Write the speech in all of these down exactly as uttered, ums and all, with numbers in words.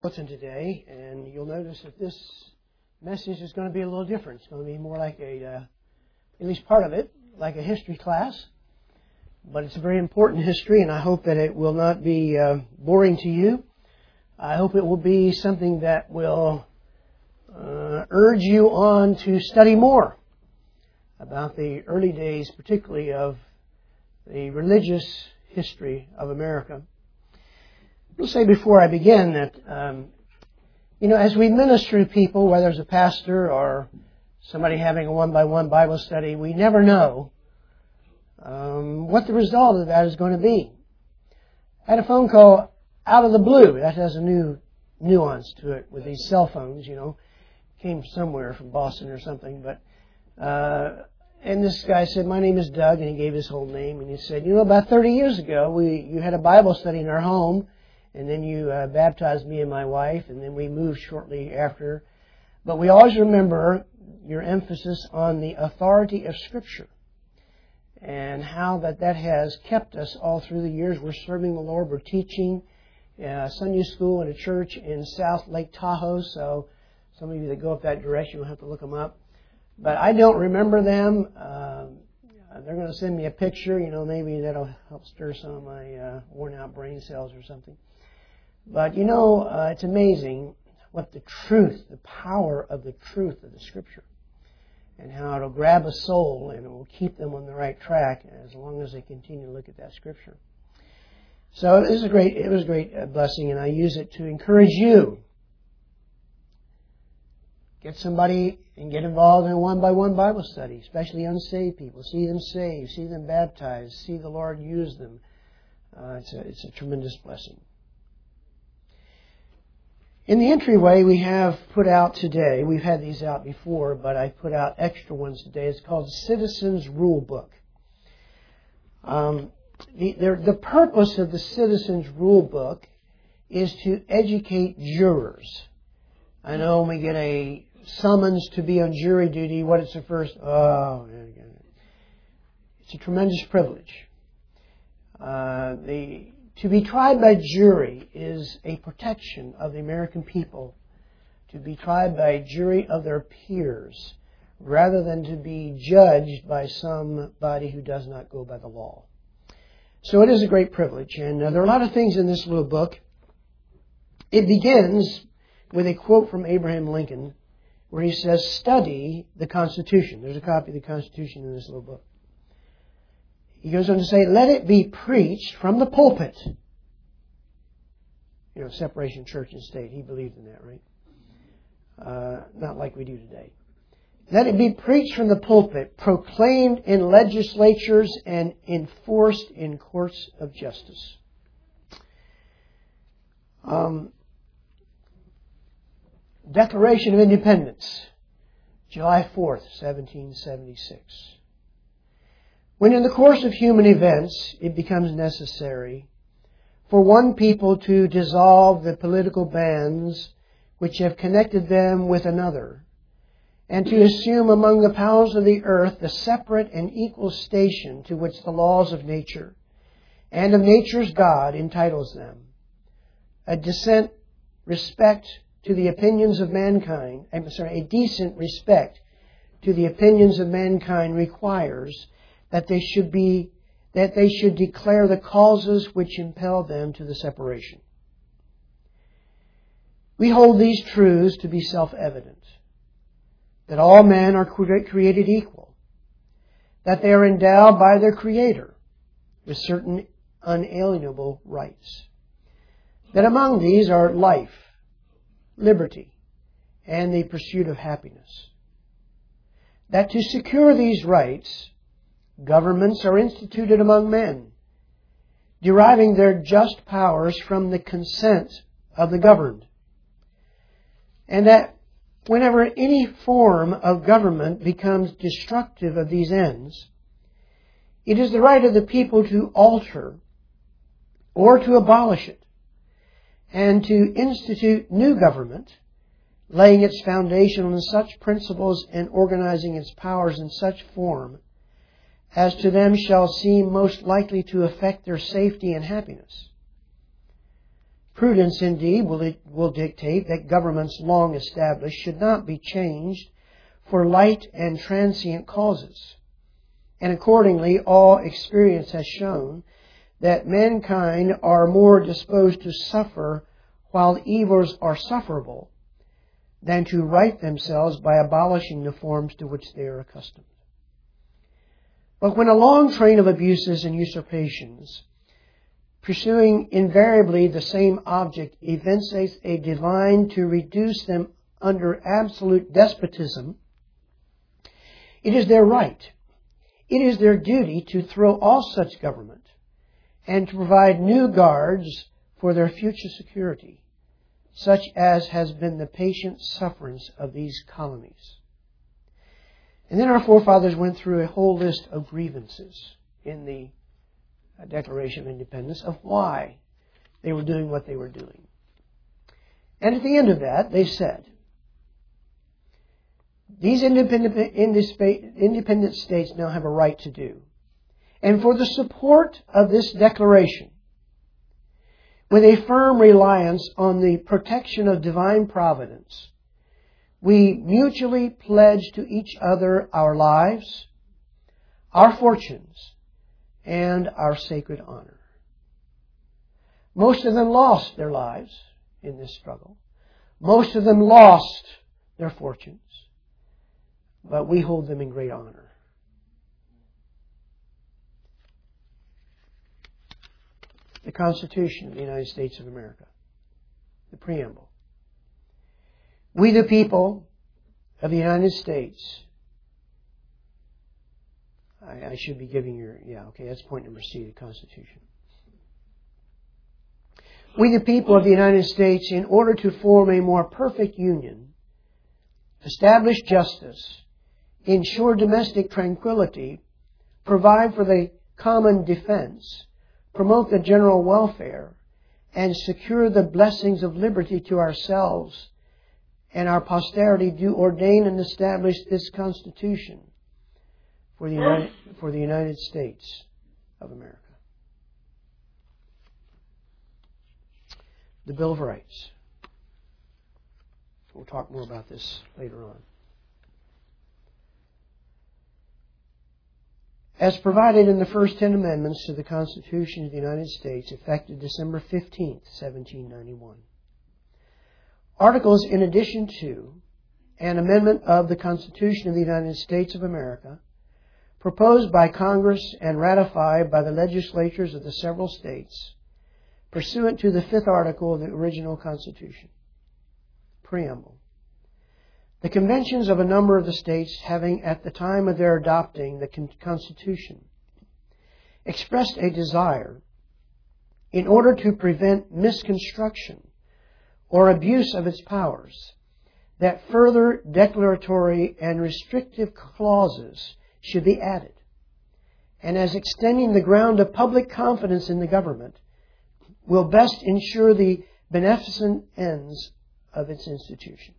Today, and you'll notice that this message is going to be a little different. It's going to be more like a, uh, at least part of it, like a history class. But it's a very important history, and I hope that it will not be uh, boring to you. I hope it will be something that will uh, urge you on to study more about the early days, particularly of the religious history of America. I'll say before I begin that, um, you know, as we minister to people, whether it's a pastor or somebody having a one-by-one Bible study, we never know um, what the result of that is going to be. I had a phone call out of the blue. That has a new nuance to it with these cell phones, you know. Came somewhere from Boston or something. but uh, And this guy said, "My name is Doug," and he gave his whole name. And he said, "You know, about thirty years ago, we you had a Bible study in our home. And then you uh, baptized me and my wife, and then we moved shortly after. But we always remember your emphasis on the authority of Scripture and how that, that has kept us all through the years. We're serving the Lord. We're teaching uh, Sunday school in a church in South Lake Tahoe. So some of you that go up that direction will have to look them up. But I don't remember them. Uh, they're going to send me a picture. You know, maybe that'll help stir some of my uh, worn-out brain cells or something. But, you know, uh, it's amazing what the truth, the power of the truth of the Scripture, and how it'll grab a soul and it will keep them on the right track as long as they continue to look at that Scripture. So it was a great, it was a great blessing, and I use it to encourage you. Get somebody and get involved in a one-by-one Bible study, especially unsaved people. See them saved, see them baptized, see the Lord use them. Uh, it's a, it's a tremendous blessing. In the entryway, we have put out today, we've had these out before, but I put out extra ones today. It's called Citizens Rule Book. Um, the, the purpose of the Citizens Rule Book is to educate jurors. I know when we get a summons to be on jury duty, what is the first? Oh, it's a tremendous privilege. Uh, the To be tried by jury is a protection of the American people. To be tried by a jury of their peers, rather than to be judged by somebody who does not go by the law. So it is a great privilege. And uh, there are a lot of things in this little book. It begins with a quote from Abraham Lincoln, where he says, "Study the Constitution." There's a copy of the Constitution in this little book. He goes on to say, "Let it be preached from the pulpit." You know, separation of church and state. He believed in that, right? Uh, not like we do today. "Let it be preached from the pulpit, proclaimed in legislatures, and enforced in courts of justice." Um, Declaration of Independence, July fourth, seventeen seventy-six. "When in the course of human events it becomes necessary for one people to dissolve the political bands which have connected them with another, and to assume among the powers of the earth the separate and equal station to which the laws of nature and of nature's God entitles them, a decent respect to the opinions of mankind, I'm sorry, a decent respect to the opinions of mankind requires that they should be, that they should declare the causes which impel them to the separation. We hold these truths to be self-evident, that all men are created equal, that they are endowed by their Creator with certain unalienable rights, that among these are life, liberty, and the pursuit of happiness, that to secure these rights, governments are instituted among men, deriving their just powers from the consent of the governed, and that whenever any form of government becomes destructive of these ends, it is the right of the people to alter or to abolish it, and to institute new government, laying its foundation on such principles and organizing its powers in such form as to them shall seem most likely to affect their safety and happiness. Prudence, indeed, will, will dictate that governments long established should not be changed for light and transient causes. And accordingly, all experience has shown that mankind are more disposed to suffer while evils are sufferable than to right themselves by abolishing the forms to which they are accustomed. But when a long train of abuses and usurpations, pursuing invariably the same object, evinces a design to reduce them under absolute despotism, it is their right, it is their duty to throw off such government and to provide new guards for their future security, such as has been the patient sufferance of these colonies. And then our forefathers went through a whole list of grievances in the Declaration of Independence of why they were doing what they were doing. And at the end of that, they said, these independent, independent states now have a right to do. And for the support of this declaration, with a firm reliance on the protection of divine providence, we mutually pledge to each other our lives, our fortunes, and our sacred honor. Most of them lost their lives in this struggle. Most of them lost their fortunes. But we hold them in great honor. The Constitution of the United States of America. The preamble. We the people of the United States. I, I should be giving your... Yeah, okay, that's point number C, the Constitution. We the people of the United States, in order to form a more perfect union, establish justice, ensure domestic tranquility, provide for the common defense, promote the general welfare, and secure the blessings of liberty to ourselves and our posterity, do ordain and establish this Constitution for the United, for the United States of America. The Bill of Rights. We'll talk more about this later on. As provided in the first ten amendments to the Constitution of the United States, effective December fifteenth, seventeen ninety-one. Articles in addition to an amendment of the Constitution of the United States of America, proposed by Congress and ratified by the legislatures of the several states, pursuant to the fifth article of the original Constitution. Preamble. The conventions of a number of the states having, at the time of their adopting the Constitution, expressed a desire, in order to prevent misconstruction or abuse of its powers, that further declaratory and restrictive clauses should be added, and as extending the ground of public confidence in the government will best ensure the beneficent ends of its institution.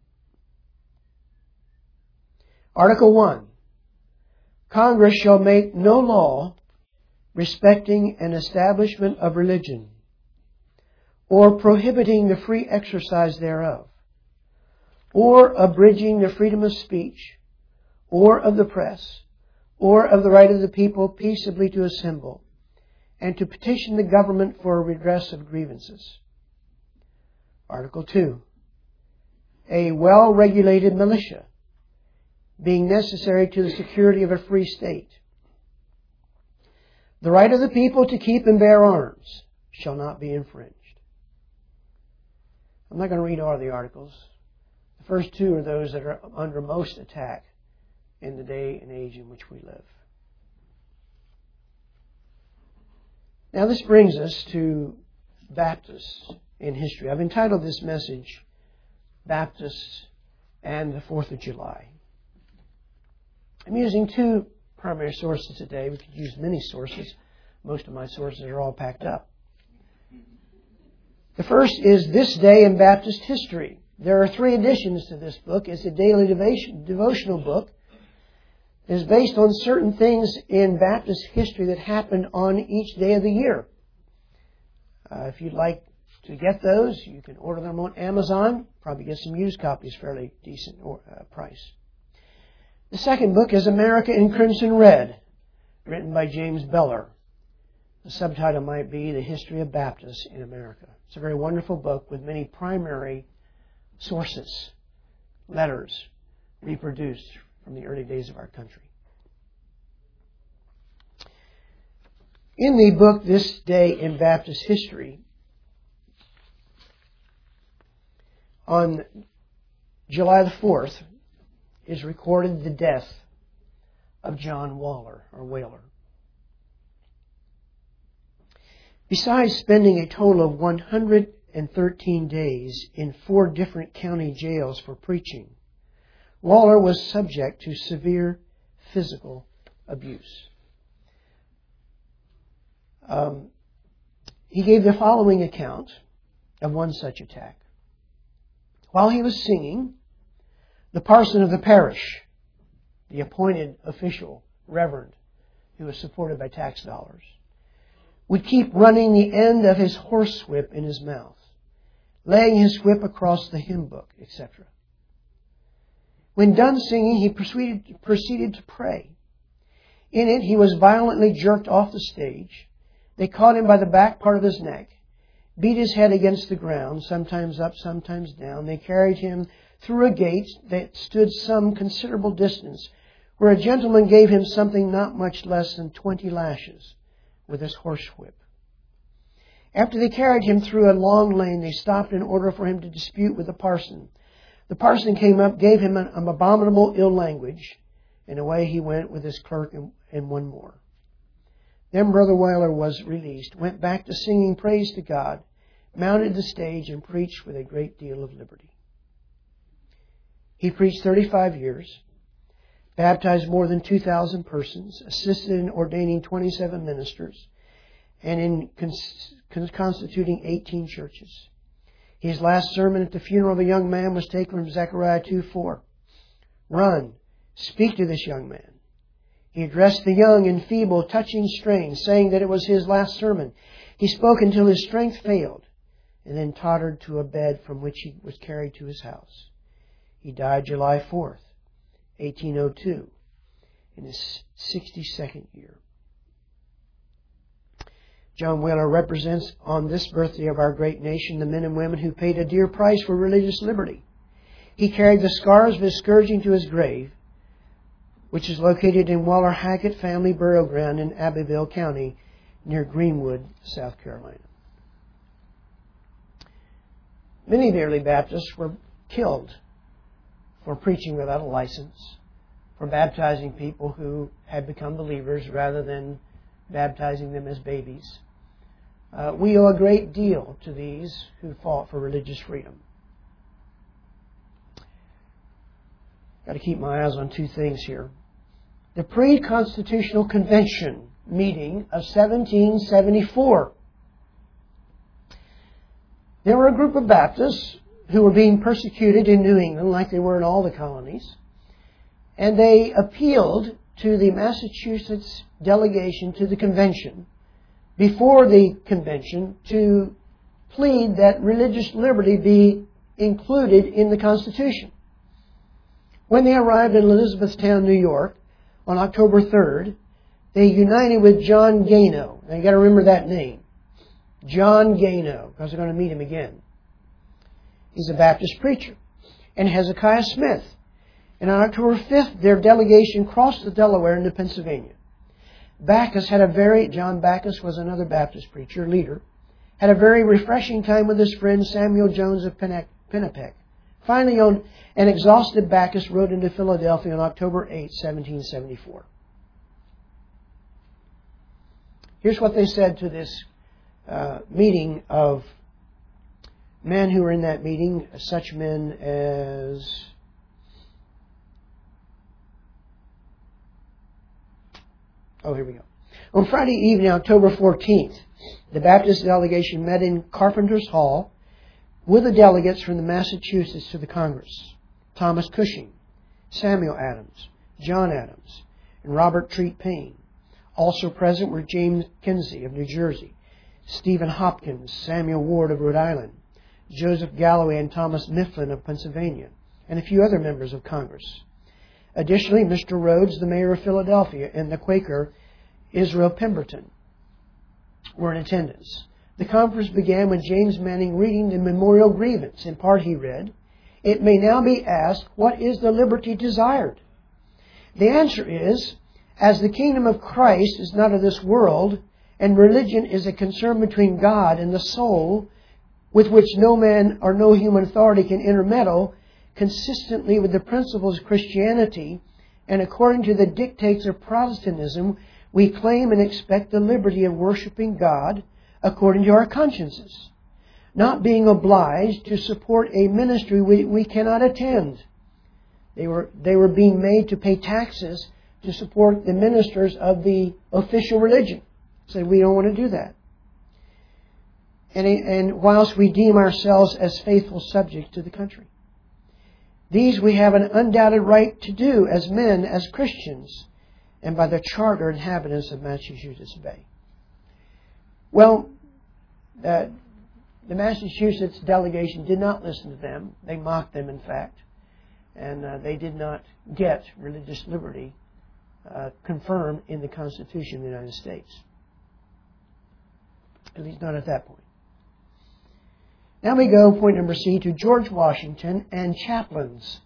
Article one. Congress shall make no law respecting an establishment of religion, or prohibiting the free exercise thereof, or abridging the freedom of speech, or of the press, or of the right of the people peaceably to assemble, and to petition the government for a redress of grievances. Article two. A well-regulated militia, being necessary to the security of a free state. The right of the people to keep and bear arms shall not be infringed. I'm not going to read all of the articles. The first two are those that are under most attack in the day and age in which we live. Now this brings us to Baptists in history. I've entitled this message, Baptists and the Fourth of July. I'm using two primary sources today. We could use many sources. Most of my sources are all packed up. The first is This Day in Baptist History. There are three editions to this book. It's a daily devotion, devotional book. It is based on certain things in Baptist history that happened on each day of the year. Uh, if you'd like to get those. You can order them on Amazon. Probably get some used copies, fairly decent uh, price. The second book is America in Crimson Red, written by James Beller. The subtitle might be The History of Baptists in America. It's a very wonderful book with many primary sources, letters, reproduced from the early days of our country. In the book This Day in Baptist History, on July the fourth, is recorded the death of John Waller, or Whaler. Besides spending a total of one hundred thirteen days in four different county jails for preaching, Waller was subject to severe physical abuse. Um, he gave the following account of one such attack. While he was singing, the parson of the parish, the appointed official, reverend, who was supported by tax dollars, would keep running the end of his horsewhip in his mouth, laying his whip across the hymn book, et cetera. When done singing, he proceeded, proceeded to pray. In it, he was violently jerked off the stage. They caught him by the back part of his neck, beat his head against the ground, sometimes up, sometimes down. They carried him through a gate that stood some considerable distance, where a gentleman gave him something not much less than twenty lashes with his horsewhip. After they carried him through a long lane, they stopped in order for him to dispute with the parson. The parson came up, gave him an, an abominable ill language, and away he went with his clerk and, and one more. Then Brother Whaler was released, went back to singing praise to God, mounted the stage, and preached with a great deal of liberty. He preached thirty-five years, baptized more than two thousand persons, assisted in ordaining twenty-seven ministers, and in cons- constituting eighteen churches. His last sermon at the funeral of a young man was taken from Zechariah two four. Run, speak to this young man. He addressed the young in feeble, touching strains, saying that it was his last sermon. He spoke until his strength failed, and then tottered to a bed from which he was carried to his house. He died July fourth, eighteen oh two, in his sixty-second year. John Whaler represents on this birthday of our great nation the men and women who paid a dear price for religious liberty. He carried the scars of his scourging to his grave, which is located in Waller Hackett Family Burial Ground in Abbeville County, near Greenwood, South Carolina. Many of the early Baptists were killed for preaching without a license, for baptizing people who had become believers rather than baptizing them as babies. Uh, we owe a great deal to these who fought for religious freedom. Got to keep my eyes on two things here. The Pre-Constitutional Convention meeting of seventeen seventy-four. There were a group of Baptists who were being persecuted in New England like they were in all the colonies. And they appealed to the Massachusetts delegation to the convention before the convention to plead that religious liberty be included in the Constitution. When they arrived in Elizabethtown, New York, on October third, they united with John Gano. Now you've got to remember that name. John Gano, because they're going to meet him again. He's a Baptist preacher. And Hezekiah Smith. And on October fifth, their delegation crossed the Delaware into Pennsylvania. Backus had a very, John Backus was another Baptist preacher, leader, had a very refreshing time with his friend Samuel Jones of Pennapeck. Finally, on an exhausted Backus rode into Philadelphia on October eighth, seventeen seventy-four. Here's what they said to this uh, meeting of men who were in that meeting, such men as Oh, here we go. On Friday evening, October fourteenth, the Baptist delegation met in Carpenter's Hall with the delegates from the Massachusetts to the Congress. Thomas Cushing, Samuel Adams, John Adams, and Robert Treat Payne. Also present were James Kinsey of New Jersey, Stephen Hopkins, Samuel Ward of Rhode Island, Joseph Galloway and Thomas Mifflin of Pennsylvania, and a few other members of Congress. Additionally, Mister Rhodes, the mayor of Philadelphia, and the Quaker Israel Pemberton were in attendance. The conference began with James Manning reading the memorial grievance. In part he read, "It may now be asked, what is the liberty desired?" The answer is, as the kingdom of Christ is not of this world, and religion is a concern between God and the soul, with which no man or no human authority can intermeddle, consistently with the principles of Christianity, and according to the dictates of Protestantism, we claim and expect the liberty of worshiping God according to our consciences, not being obliged to support a ministry we, we cannot attend. They were, they were being made to pay taxes to support the ministers of the official religion. Said, we don't want to do that. And, and whilst we deem ourselves as faithful subjects to the country. These we have an undoubted right to do as men, as Christians, and by the charter inhabitants of Massachusetts Bay. Well, uh, the Massachusetts delegation did not listen to them. They mocked them, in fact. And uh, they did not get religious liberty uh, confirmed in the Constitution of the United States. At least not at that point. Now we go, point number C, to George Washington and chaplains.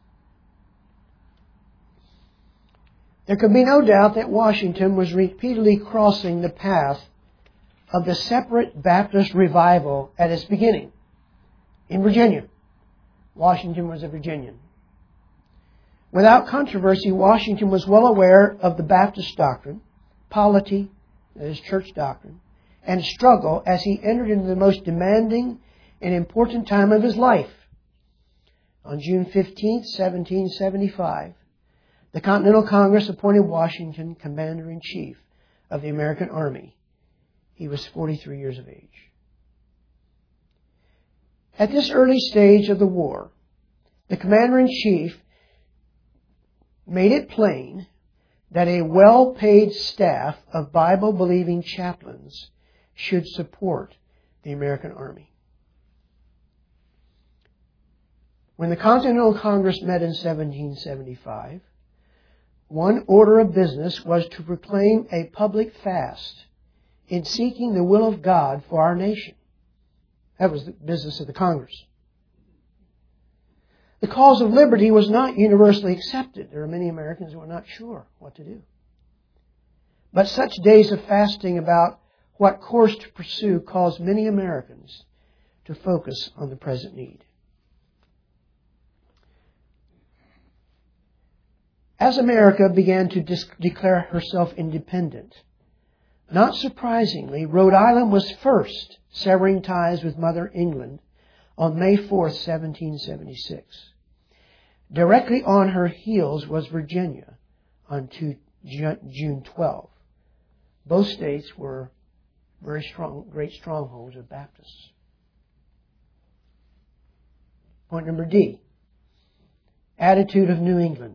There could be no doubt that Washington was repeatedly crossing the path of the separate Baptist revival at its beginning in Virginia. Washington was a Virginian. Without controversy, Washington was well aware of the Baptist doctrine, polity, that is church doctrine, and struggle as he entered into the most demanding and important time of his life. On June fifteenth, seventeen seventy-five, the Continental Congress appointed Washington Commander-in-Chief of the American Army. He was forty-three years of age. At this early stage of the war, the Commander-in-Chief made it plain that a well-paid staff of Bible-believing chaplains should support the American Army. When the Continental Congress met in seventeen seventy-five, one order of business was to proclaim a public fast in seeking the will of God for our nation. That was the business of the Congress. The cause of liberty was not universally accepted. There are many Americans who are not sure what to do. But such days of fasting about what course to pursue caused many Americans to focus on the present need. As America began to dis- declare herself independent, not surprisingly, Rhode Island was first severing ties with Mother England on May fourth, seventeen seventy-six. Directly on her heels was Virginia on June twelfth. Both states were very strong, great strongholds of Baptists. Point number D. Attitude of New England.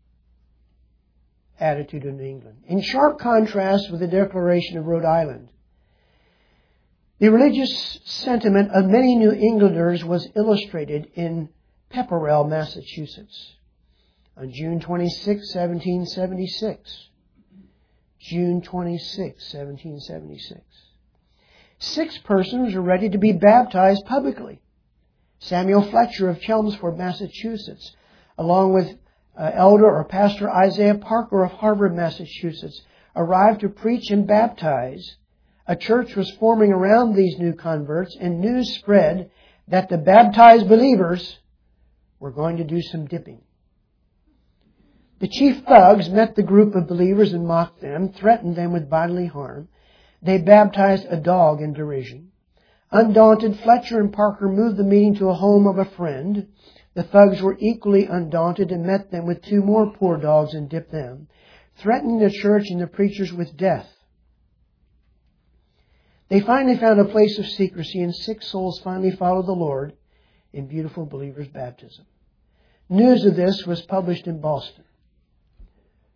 Attitude of New England. In sharp contrast with the Declaration of Rhode Island, the religious sentiment of many New Englanders was illustrated in Pepperell, Massachusetts, on June twenty-sixth, seventeen seventy-six. June twenty-sixth, seventeen seventy-six. Six persons were ready to be baptized publicly. Samuel Fletcher of Chelmsford, Massachusetts, along with uh, Elder or Pastor Isaiah Parker of Harvard, Massachusetts, arrived to preach and baptize. A church was forming around these new converts, and news spread that the baptized believers were going to do some dipping. The chief thugs met the group of believers and mocked them, threatened them with bodily harm. They baptized a dog in derision. Undaunted, Fletcher and Parker moved the meeting to a home of a friend. The thugs were equally undaunted and met them with two more poor dogs and dipped them, threatening the church and the preachers with death. They finally found a place of secrecy, and six souls finally followed the Lord in beautiful believers' baptism. News of this was published in Boston.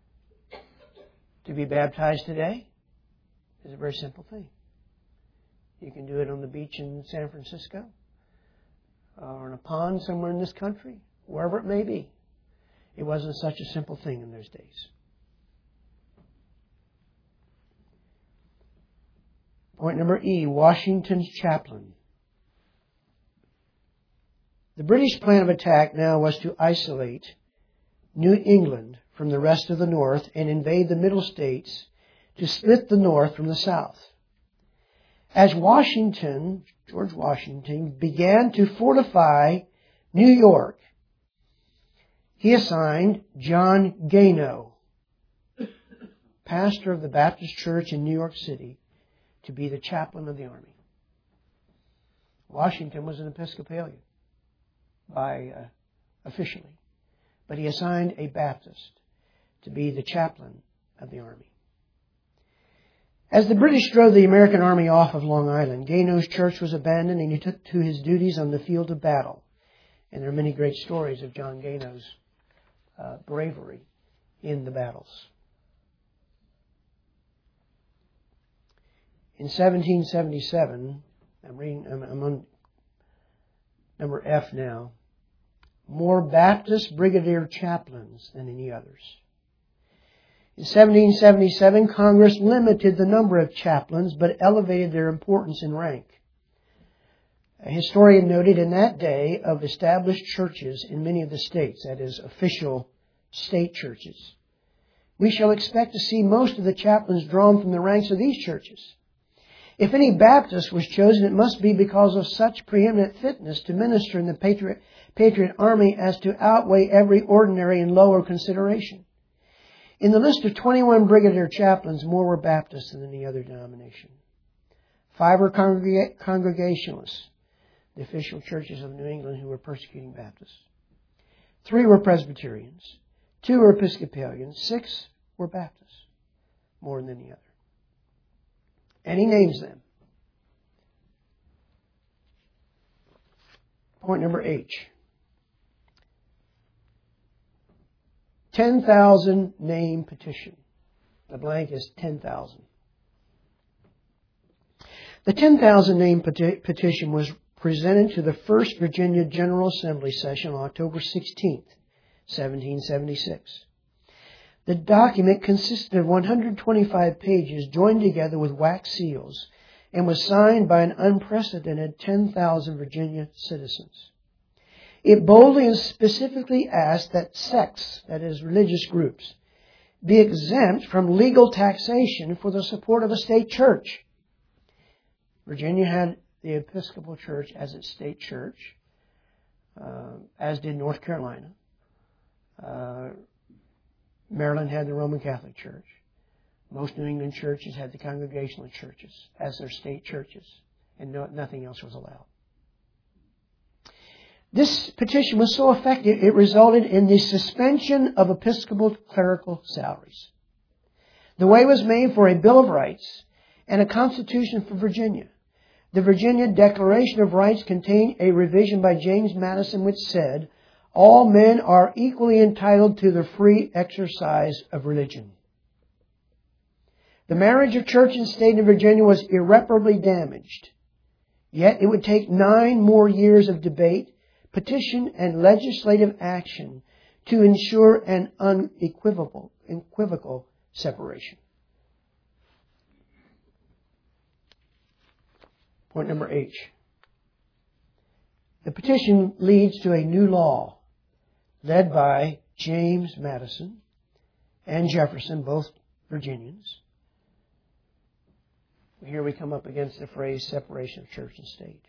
To be baptized today is a very simple thing. You can do it on the beach in San Francisco, or in a pond somewhere in this country, wherever it may be. It wasn't such a simple thing in those days. Point number E, Washington's chaplain. The British plan of attack now was to isolate New England from the rest of the North and invade the Middle States to split the North from the South. As Washington, George Washington, began to fortify New York, he assigned John Gano, pastor of the Baptist Church in New York City, to be the chaplain of the army. Washington was an Episcopalian by uh, officially, but he assigned a Baptist to be the chaplain of the army. As the British drove the American army off of Long Island, Gano's church was abandoned and he took to his duties on the field of battle. And there are many great stories of John Gano's uh, bravery in the battles. In seventeen seventy-seven, I'm reading, I'm, I'm on number F now, more Baptist brigadier chaplains than any others. In seventeen seventy-seven, Congress limited the number of chaplains, but elevated their importance in rank. A historian noted in that day of established churches in many of the states, that is, official state churches, we shall expect to see most of the chaplains drawn from the ranks of these churches. If any Baptist was chosen, it must be because of such preeminent fitness to minister in the Patriot, Patriot Army as to outweigh every ordinary and lower consideration. In the list of twenty-one brigadier chaplains, more were Baptists than any other denomination. Five were congrega- Congregationalists, the official churches of New England who were persecuting Baptists. Three were Presbyterians. Two were Episcopalians. Six were Baptists, more than any other. And he names them. Point number H. ten thousand name petition. The blank is ten thousand. The ten thousand name peti- petition was presented to the First Virginia General Assembly session on October sixteenth, seventeen seventy-six. The document consisted of one hundred twenty-five pages joined together with wax seals and was signed by an unprecedented ten thousand Virginia citizens. It boldly and specifically asked that sects, that is, religious groups, be exempt from legal taxation for the support of a state church. Virginia had the Episcopal Church as its state church, uh, as did North Carolina. Uh, Maryland had the Roman Catholic Church. Most New England churches had the Congregational churches as their state churches, and no, nothing else was allowed. This petition was so effective, it resulted in the suspension of Episcopal clerical salaries. The way was made for a Bill of Rights and a Constitution for Virginia. The Virginia Declaration of Rights contained a revision by James Madison which said, all men are equally entitled to the free exercise of religion. The marriage of church and state in Virginia was irreparably damaged. Yet it would take nine more years of debate, petition, and legislative action to ensure an unequivocal equivocal separation. Point number H. The petition leads to a new law led by James Madison and Jefferson, both Virginians. Here we come up against the phrase separation of church and state.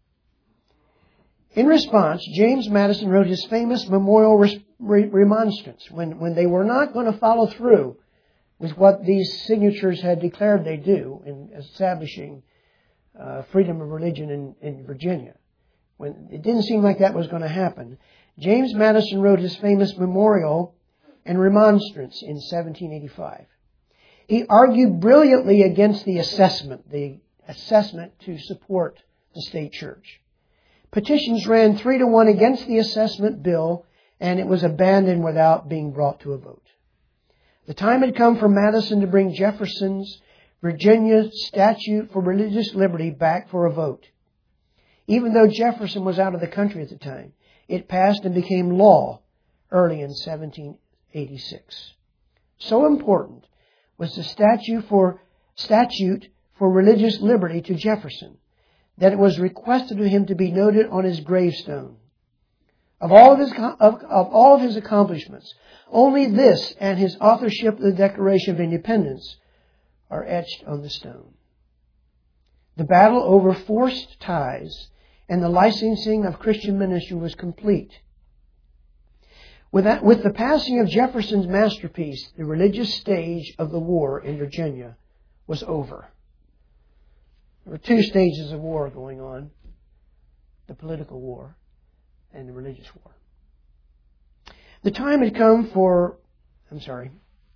In response, James Madison wrote his famous memorial remonstrance when, when they were not going to follow through with what these signatures had declared they do in establishing uh, freedom of religion in, in Virginia. When it didn't seem like that was going to happen, James Madison wrote his famous memorial and remonstrance in seventeen eighty-five. He argued brilliantly against the assessment, the assessment to support the state church. Petitions ran three to one against the assessment bill, and it was abandoned without being brought to a vote. The time had come for Madison to bring Jefferson's Virginia Statute for Religious Liberty back for a vote. Even though Jefferson was out of the country at the time, it passed and became law early in seventeen eighty-six. So important was the statute for statute for religious liberty to Jefferson that it was requested of him to be noted on his gravestone. Of all of his of, of all of his accomplishments, only this and his authorship of the Declaration of Independence are etched on the stone. The battle over forced tithes and the licensing of Christian ministry was complete. With, that, with the passing of Jefferson's masterpiece, the religious stage of the war in Virginia was over. There were two stages of war going on, the political war and the religious war. The time had come for, I'm sorry,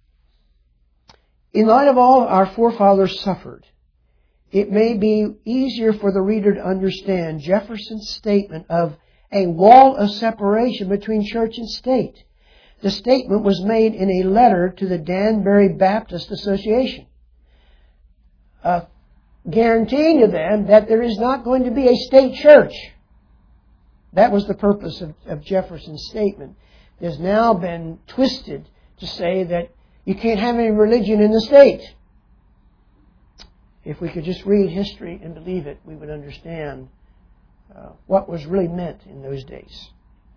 in light of all our forefathers suffered, it may be easier for the reader to understand Jefferson's statement of a wall of separation between church and state. The statement was made in a letter to the Danbury Baptist Association, uh, guaranteeing to them that there is not going to be a state church. That was the purpose of, of Jefferson's statement. It has now been twisted to say that you can't have any religion in the state. If we could just read history and believe it, we would understand uh, what was really meant in those days.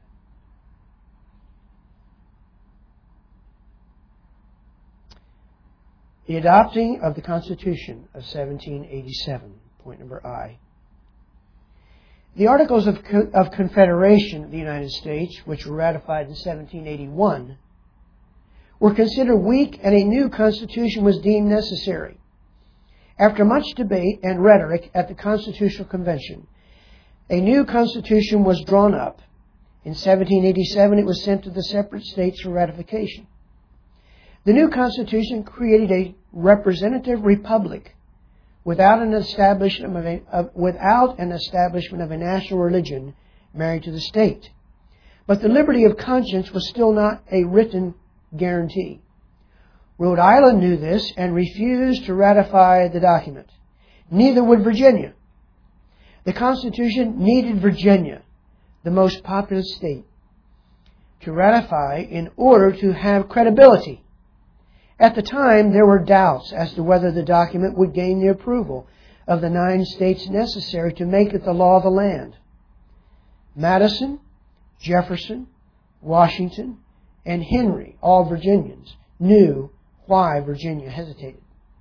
The adopting of the Constitution of seventeen eighty-seven, point number I. The Articles of, Co- of Confederation of the United States, which were ratified in seventeen eighty-one, were considered weak and a new Constitution was deemed necessary. After much debate and rhetoric at the Constitutional Convention, a new Constitution was drawn up. In seventeen eighty-seven, it was sent to the separate states for ratification. The new Constitution created a representative republic without an establishment of a, of, without an establishment of a national religion married to the state. But the liberty of conscience was still not a written guarantee. Rhode Island knew this and refused to ratify the document. Neither would Virginia. The Constitution needed Virginia, the most populous state, to ratify in order to have credibility. At the time, there were doubts as to whether the document would gain the approval of the nine states necessary to make it the law of the land. Madison, Jefferson, Washington, and Henry, all Virginians, knew why Virginia hesitated.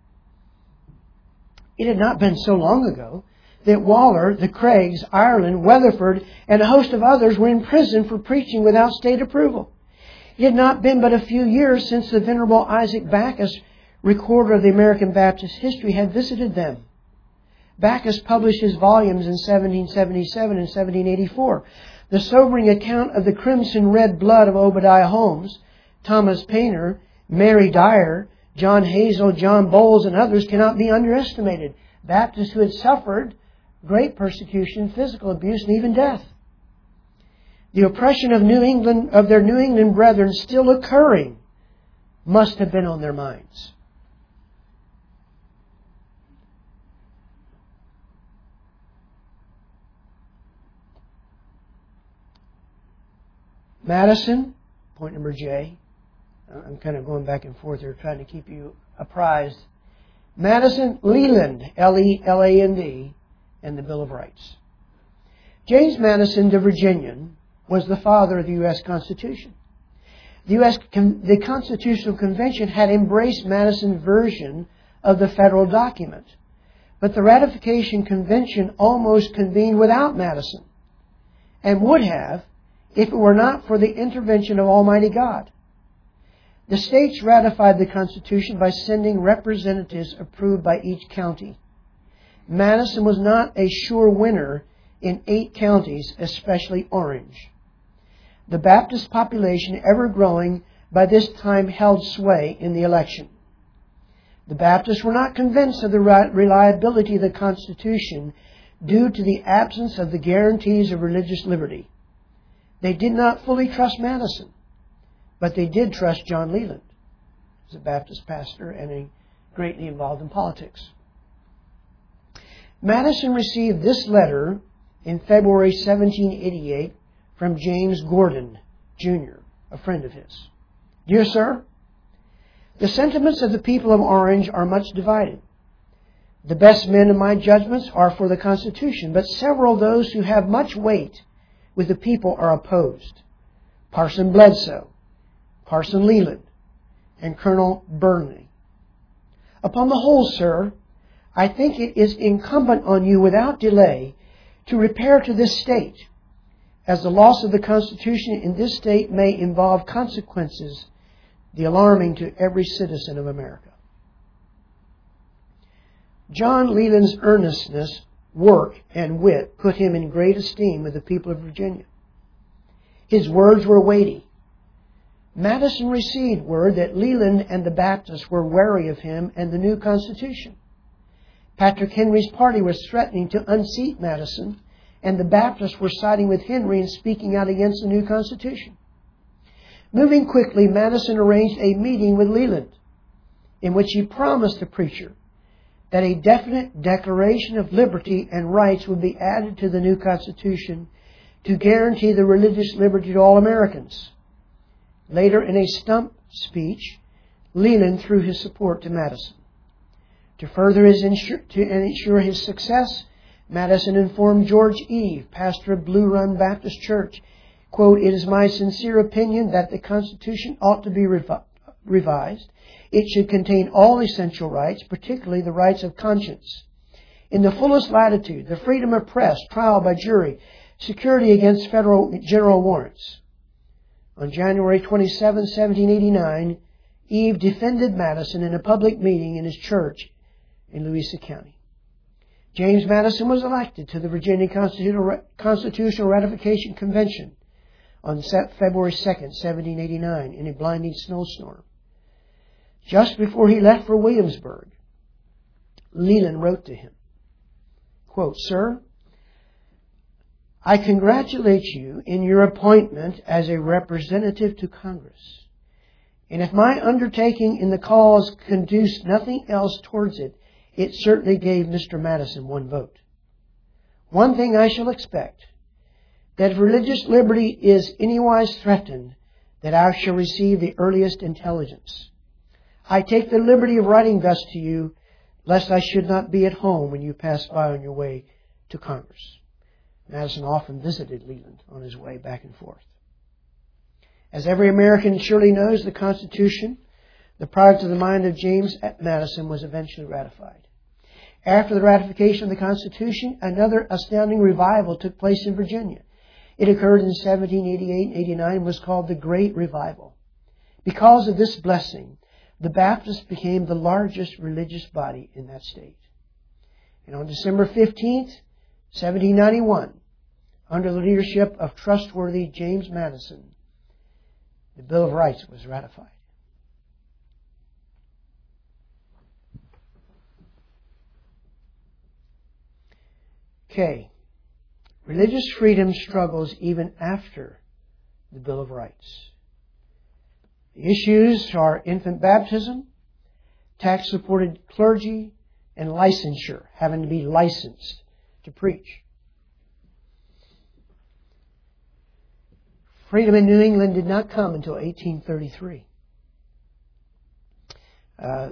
It had not been so long ago that Waller, the Craigs, Ireland, Weatherford, and a host of others were in prison for preaching without state approval. It had not been but a few years since the Venerable Isaac Backus, recorder of the American Baptist history, had visited them. Backus published his volumes in seventeen seventy-seven and seventeen eighty-four. The sobering account of the crimson red blood of Obadiah Holmes, Thomas Paine, Mary Dyer, John Hazel, John Bowles, and others cannot be underestimated. Baptists who had suffered great persecution, physical abuse, and even death. The oppression of New England, of their New England brethren still occurring, must have been on their minds. Madison, point number J. I'm kind of going back and forth here, trying to keep you apprised. Madison Leland, L E L A N D, and the Bill of Rights. James Madison, the Virginian, was the father of the U S Constitution. The U S Con- the Constitutional Convention had embraced Madison's version of the federal document, but the Ratification Convention almost convened without Madison, and would have if it were not for the intervention of Almighty God. The states ratified the Constitution by sending representatives approved by each county. Madison was not a sure winner in eight counties, especially Orange. The Baptist population, ever growing, by this time held sway in the election. The Baptists were not convinced of the reliability of the Constitution due to the absence of the guarantees of religious liberty. They did not fully trust Madison, but they did trust John Leland, as a Baptist pastor and a greatly involved in politics. Madison received this letter in February seventeen eighty-eight from James Gordon, Junior, a friend of his. Dear Sir, the sentiments of the people of Orange are much divided. The best men in my judgments are for the Constitution, but several of those who have much weight with the people are opposed. Parson Bledsoe, Parson Leland, and Colonel Burnley. Upon the whole, sir, I think it is incumbent on you without delay to repair to this state, as the loss of the Constitution in this state may involve consequences the alarming to every citizen of America. John Leland's earnestness, work, and wit put him in great esteem with the people of Virginia. His words were weighty. Madison received word that Leland and the Baptists were wary of him and the new Constitution. Patrick Henry's party was threatening to unseat Madison, and the Baptists were siding with Henry and speaking out against the new Constitution. Moving quickly, Madison arranged a meeting with Leland, in which he promised the preacher that a definite declaration of liberty and rights would be added to the new Constitution to guarantee the religious liberty to all Americans. Later, in a stump speech, Leland threw his support to Madison. To further his ensure, to ensure his success, Madison informed George Eve, pastor of Blue Run Baptist Church, quote, "It is my sincere opinion that the Constitution ought to be revi- revised. It should contain all essential rights, particularly the rights of conscience. In the fullest latitude, the freedom of press, trial by jury, security against federal general warrants." On January twenty-seventh, seventeen eighty-nine, Eve defended Madison in a public meeting in his church in Louisa County. James Madison was elected to the Virginia Constitutional Ratification Convention on February second, seventeen eighty-nine, in a blinding snowstorm. Just before he left for Williamsburg, Leland wrote to him, quote, "Sir, I congratulate you in your appointment as a representative to Congress. And if my undertaking in the cause conduced nothing else towards it, it certainly gave Mister Madison one vote. One thing I shall expect, that if religious liberty is anywise threatened, that I shall receive the earliest intelligence. I take the liberty of writing thus to you, lest I should not be at home when you pass by on your way to Congress." Madison often visited Leland on his way back and forth. As every American surely knows, the Constitution, the product of the mind of James Madison, was eventually ratified. After the ratification of the Constitution, another astounding revival took place in Virginia. It occurred in seventeen eighty-eight and eighty-nine and was called the Great Revival. Because of this blessing, the Baptists became the largest religious body in that state. And on December fifteenth, seventeen ninety-one, under the leadership of trustworthy James Madison, the Bill of Rights was ratified. Okay. Religious freedom struggles even after the Bill of Rights. The issues are infant baptism, tax-supported clergy, and licensure, having to be licensed to preach. Freedom in New England did not come until eighteen thirty-three. Uh,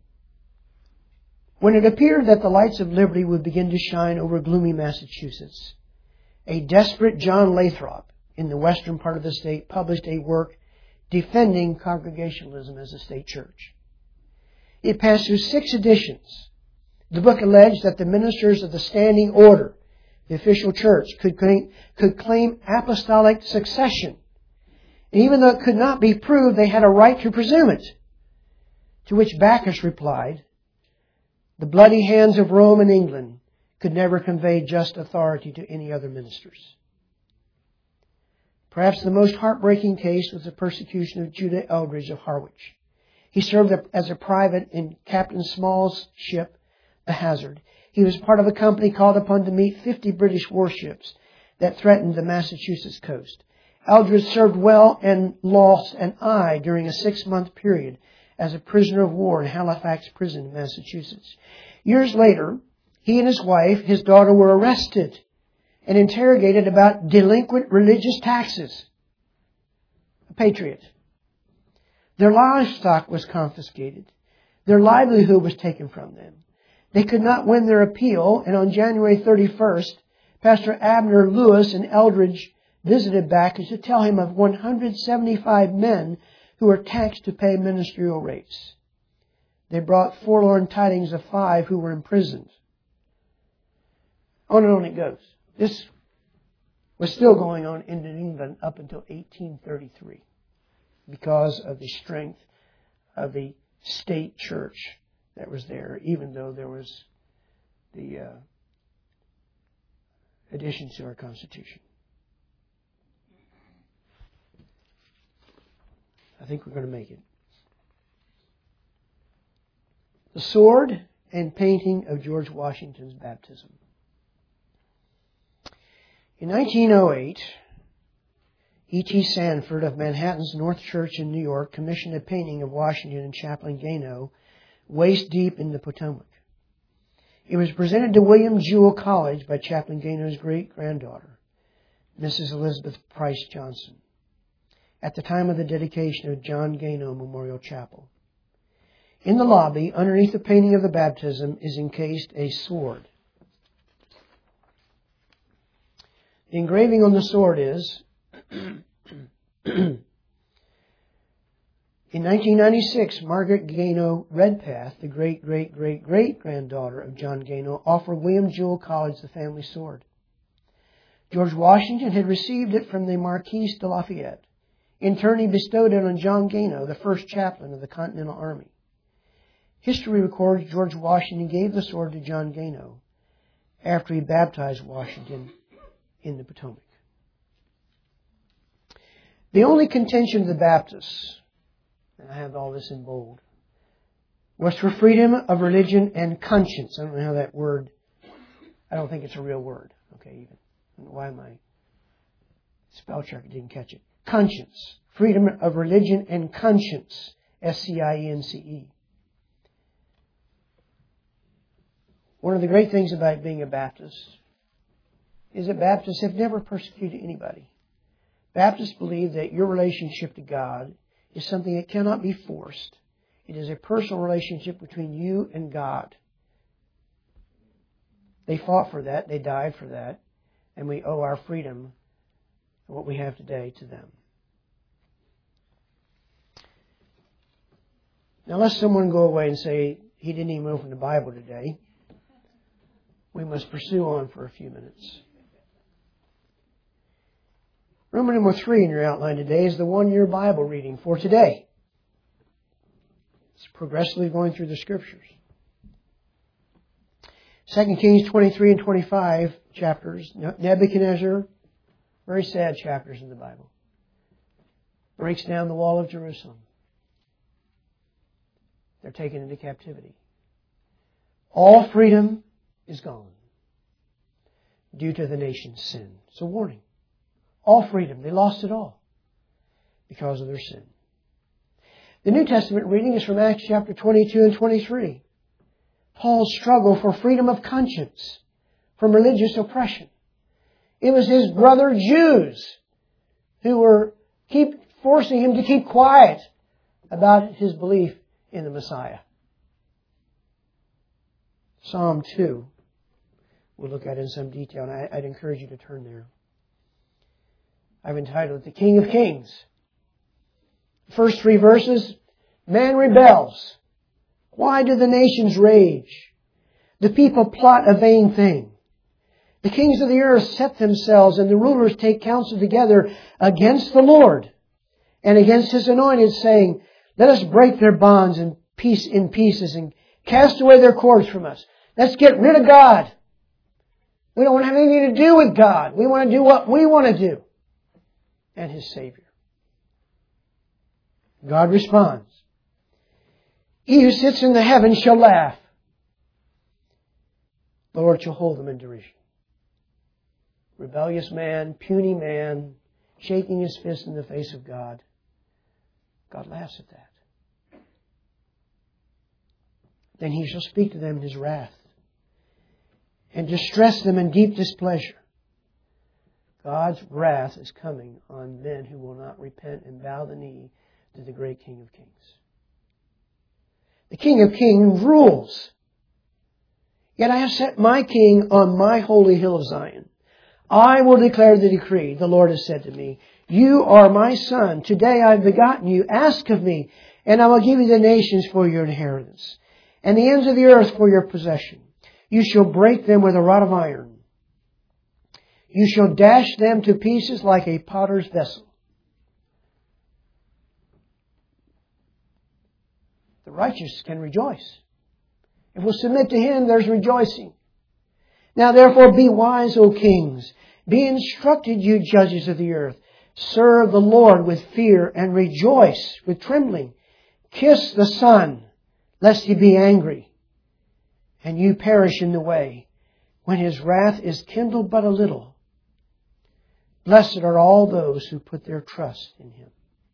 when it appeared that the lights of liberty would begin to shine over gloomy Massachusetts, a desperate John Lathrop in the western part of the state published a work defending Congregationalism as a state church. It passed through six editions. The book alleged that the ministers of the standing order, the official church, could claim, could claim apostolic succession. And even though it could not be proved, they had a right to presume it. To which Bacchus replied, "The bloody hands of Rome and England could never convey just authority to any other ministers." Perhaps the most heartbreaking case was the persecution of Judah Eldridge of Harwich. He served as a private in Captain Small's ship, the Hazard. He was part of a company called upon to meet fifty British warships that threatened the Massachusetts coast. Eldridge served well and lost an eye during a six-month period as a prisoner of war in Halifax Prison in Massachusetts. Years later, he and his wife, his daughter, were arrested and interrogated about delinquent religious taxes. A patriot. Their livestock was confiscated. Their livelihood was taken from them. They could not win their appeal, and on January thirty-first, Pastor Abner Lewis and Eldridge visited Backus to tell him of one hundred seventy-five men who were taxed to pay ministerial rates. They brought forlorn tidings of five who were imprisoned. On and on it goes. This was still going on in England up until eighteen thirty-three because of the strength of the state church that was there, even though there was the uh, additions to our Constitution. I think we're going to make it. The sword and painting of George Washington's baptism. In nineteen oh eight, E T Sanford of Manhattan's North Church in New York commissioned a painting of Washington and Chaplain Gano waist deep in the Potomac. It was presented to William Jewell College by Chaplain Gano's great-granddaughter, Missus Elizabeth Price Johnson, at the time of the dedication of John Gano Memorial Chapel. In the lobby, underneath the painting of the baptism, is encased a sword. The engraving on the sword is, in nineteen ninety-six, Margaret Gano Redpath, the great-great-great-great-granddaughter of John Gano, offered William Jewell College the family sword. George Washington had received it from the Marquis de Lafayette. In turn, he bestowed it on John Gano, the first chaplain of the Continental Army. History records George Washington gave the sword to John Gano after he baptized Washington in the Potomac. The only contention of the Baptists, and I have all this in bold, was for freedom of religion and conscience. I don't know how that word, I don't think it's a real word. Okay, even. I don't know why my spell checker didn't catch it. Conscience. Freedom of religion and conscience. S C I E N C E. One of the great things about being a Baptist is that Baptists have never persecuted anybody. Baptists believe that your relationship to God is something that cannot be forced. It is a personal relationship between you and God. They fought for that. They died for that. And we owe our freedom and what we have today to them. Now, lest someone go away and say, he didn't even open the Bible today, we must pursue on for a few minutes. Roman number three in your outline today is the one-year Bible reading for today. It's progressively going through the Scriptures. Second Kings twenty-three and twenty-five chapters. Nebuchadnezzar, very sad chapters in the Bible. Breaks down the wall of Jerusalem. They're taken into captivity. All freedom is gone due to the nation's sin. It's a warning. All freedom. They lost it all because of their sin. The New Testament reading is from Acts chapter twenty-two and twenty-three. Paul's struggle for freedom of conscience from religious oppression. It was his brother Jews who were keep forcing him to keep quiet about his belief in the Messiah. Psalm two. We'll look at it in some detail, and I'd encourage you to turn there. I've entitled it The King of Kings. First three verses, man rebels. Why do the nations rage? The people plot a vain thing. The kings of the earth set themselves, and the rulers take counsel together against the Lord and against His anointed, saying, let us break their bonds in piece in pieces and cast away their cords from us. Let's get rid of God. We don't want to have anything to do with God. We want to do what we want to do. And His Savior. God responds, he who sits in the heavens shall laugh. The Lord shall hold them in derision. Rebellious man, puny man, shaking his fist in the face of God. God laughs at that. then He shall speak to them in His wrath and distress them in deep displeasure. God's wrath is coming on men who will not repent and bow the knee to the great King of Kings. The King of Kings rules. Yet I have set my King on my holy hill of Zion. I will declare the decree. The Lord has said to me, you are my son. Today I have begotten you. Ask of me, and I will give you the nations for your inheritance, and the ends of the earth for your possession. You shall break them with a rod of iron. You shall dash them to pieces like a potter's vessel. The righteous can rejoice. If we'll submit to Him, there's rejoicing. Now therefore be wise, O kings. Be instructed, you judges of the earth. Serve the Lord with fear and rejoice with trembling. Kiss the Son, lest He be angry, and you perish in the way, when His wrath is kindled but a little. Blessed are all those who put their trust in Him.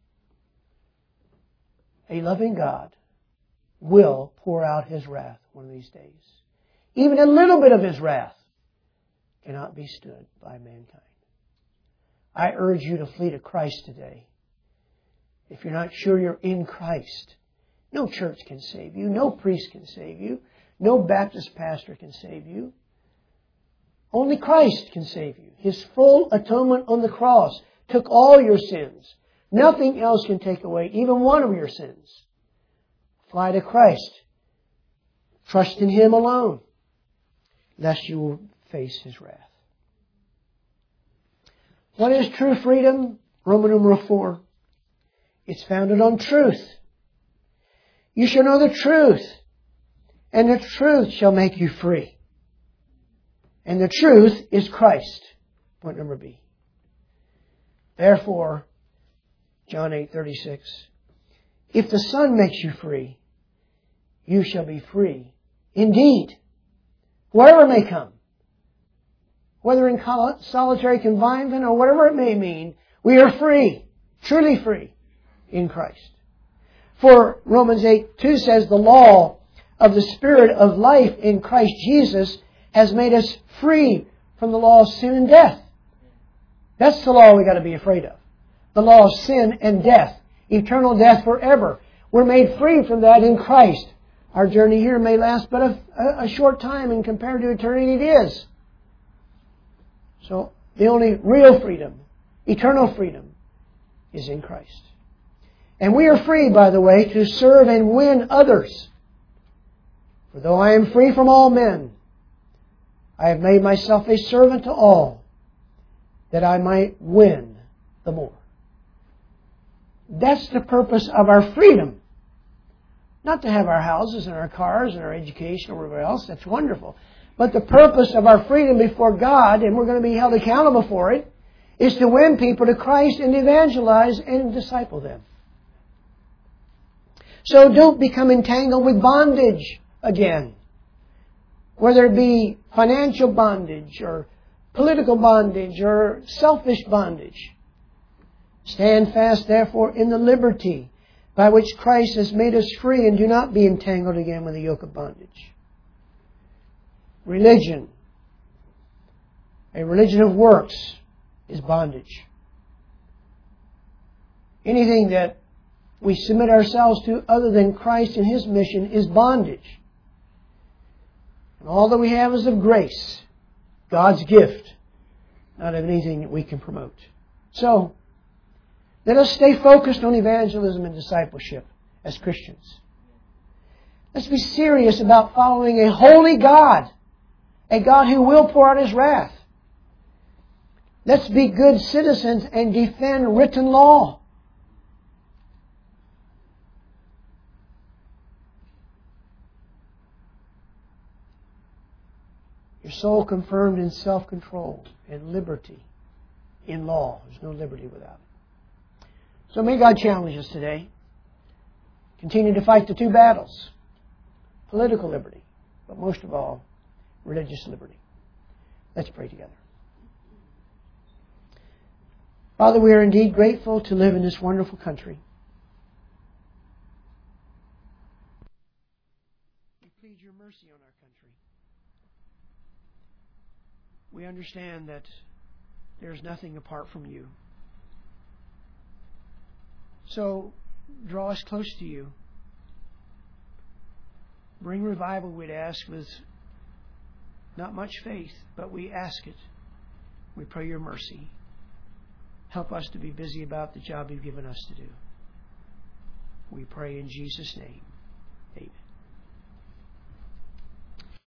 A loving God will pour out His wrath one of these days. Even a little bit of His wrath cannot be stood by mankind. I urge you to flee to Christ today. If you're not sure you're in Christ, no church can save you. No priest can save you. No Baptist pastor can save you. Only Christ can save you. His full atonement on the cross took all your sins. Nothing else can take away even one of your sins. Fly to Christ. Trust in Him alone, lest you will face His wrath. What is true freedom? Roman numeral four. It's founded on truth. You shall know the truth, and the truth shall make you free. And the truth is Christ. Point number B. Therefore, John eight thirty-six, if the Son makes you free, you shall be free indeed. Whatever may come, whether in solitary confinement or whatever it may mean, we are free, truly free in Christ. For Romans eight two says, the law of the Spirit of life in Christ Jesus has made us free from the law of sin and death. That's the law we've got to be afraid of. The law of sin and death. Eternal death forever. We're made free from that in Christ. Our journey here may last but a, a short time, and compared to eternity it is. So the only real freedom, eternal freedom, is in Christ. And we are free, by the way, to serve and win others. For though I am free from all men, I have made myself a servant to all, that I might win the more. That's the purpose of our freedom. Not to have our houses and our cars and our education or whatever else. That's wonderful. But the purpose of our freedom before God, and we're going to be held accountable for it, is to win people to Christ and evangelize and disciple them. So don't become entangled with bondage again. Whether it be financial bondage or political bondage or selfish bondage. Stand fast, therefore, in the liberty by which Christ has made us free, and do not be entangled again with the yoke of bondage. Religion, a religion of works, is bondage. Anything that we submit ourselves to other than Christ and His mission is bondage. And all that we have is of grace, God's gift, not of anything that we can promote. So, let us stay focused on evangelism and discipleship as Christians. Let's be serious about following a holy God, a God who will pour out His wrath. Let's be good citizens and defend written law. Your soul confirmed in self-control and liberty in law. There's no liberty without it. So may God challenge us today. Continue to fight the two battles. Political liberty, but most of all, religious liberty. Let's pray together. Father, we are indeed grateful to live in this wonderful country. mercy on our country. We understand that there's nothing apart from you. So, draw us close to you. Bring revival, we'd ask, with not much faith, but we ask it. We pray your mercy. Help us to be busy about the job you've given us to do. We pray in Jesus' name.